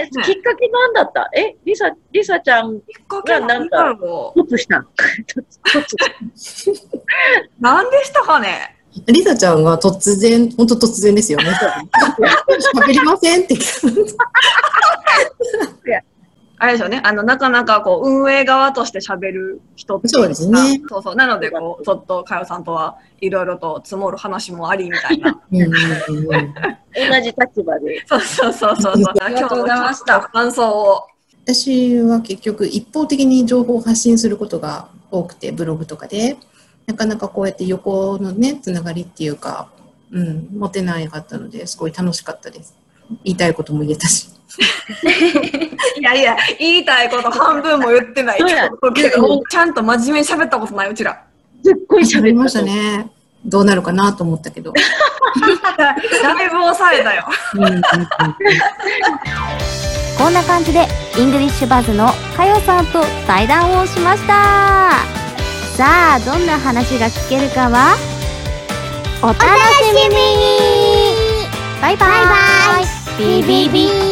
きっかけなんだった？リサちゃんがなんか、突した。 何でしたかね。 リサちゃんが本当突然ですよね。喋りませんって。 あれですよね。なかなかこう運営側として喋る人って。 そうですね。 そう。なのでこうちょっとかよさんとはいろいろと積もる話もありみたいな。 同じ立場で。 そう。 ありがとうございました。 感想を。 私は結局一方的に情報を発信することが多くて、ブログとかで。なかなかこうやって横のね、つながりっていうか、持てなかったので、すごい楽しかったです。言いたいことも言えたし。 いや、言いたいこと半分も言ってないけど、ちゃんと真面目に喋ったことない、うちら。 すっごい喋りましたね。どうなるかなと思ったけど。 だいぶ抑えたよ。 こんな感じで、イングリッシュバズのかよさんと対談をしました。さあ、どんな話が聞けるかはお楽しみに。バイバイ。ビビビ